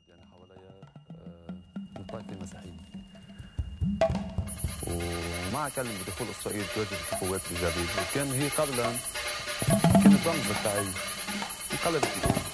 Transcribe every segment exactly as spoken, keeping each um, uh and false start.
البلد يعني حواليها من الطائفة المسيحية، ومع كلمة بدخول إسرائيل تواجه القوات الإيجابية، وكان هي قبلا كانت رمز للتعايش، انقلبت الأمور.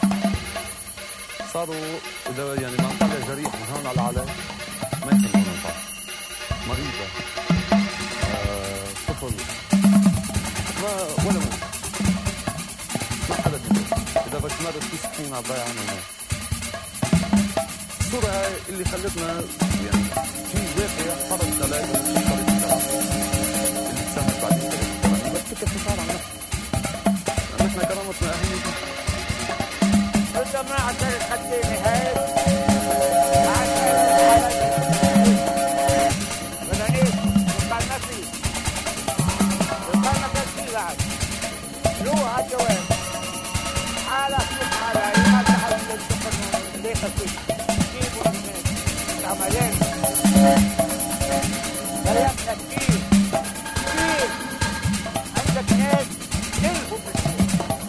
صاروا إذا يعني ما نطلع جريح من هون على علي ما يخلونا نطلع، مريضة آه، طفل ما ولا موت ما حدا بيقول، إذا بس مرت في سكينة ضايعة عنه. الصورة هاي اللي خلتنا يعني في واقع فرض علينا في طريق الكلام اللي تسمى بعدين طريق الكلام، بس فكرة تفعل عن نفسنا نحن كرامتنا أهمية. الجماعة كانت حديني هاي بدنيت وقالنا فيه وقالنا فيه بعد لو هالجواب حالة كيف حالة ما تحاول تنتقل ليك فيه جيبوا من العملين بياننا كيف كيف عندك ناس كيفوا بالشيء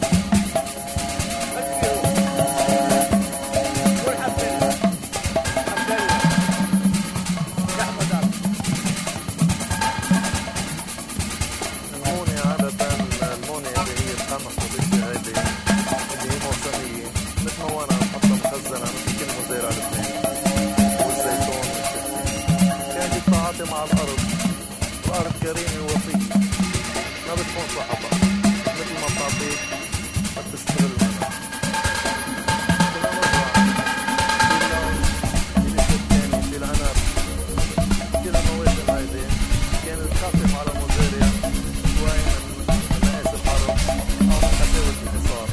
مع الأرض، الأرض كريمة ووفية ما بتكون صعبة، مثل ما بتعطيك ما بتستغل منها. كنا نزرع في اللون اللي الثاني في العنب، كل المواسم هيدي كانت تخفف على مزارع شوي من نقاس الحرب أو من قساوة الحصار.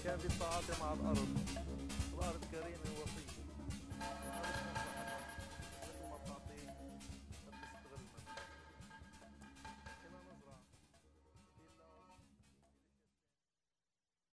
كان بالتعاطي مع الأرض. الأرض كريمة ووفية.